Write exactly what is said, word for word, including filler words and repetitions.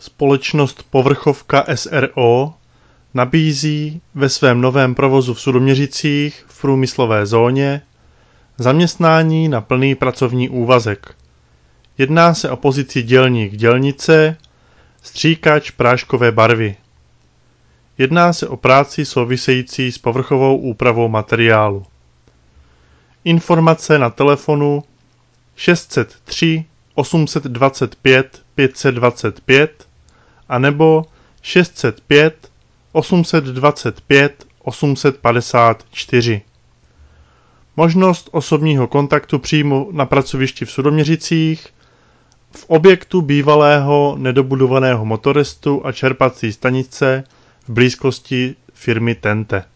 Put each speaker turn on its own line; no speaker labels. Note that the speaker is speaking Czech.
Společnost Povrchovka S R O nabízí ve svém novém provozu v Sudoměřicích v průmyslové zóně zaměstnání na plný pracovní úvazek. Jedná se o pozici dělník dělnice, stříkač práškové barvy. Jedná se o práci související s povrchovou úpravou materiálu. Informace na telefonu šest set tři osm set dvacet pět pět set dvacet pět a nebo šest set pět osm set dvacet pět osm set padesát čtyři. Možnost osobního kontaktu přímo na pracovišti v Sudoměřicích v objektu bývalého nedobudovaného motorestu a čerpací stanice v blízkosti firmy Tente.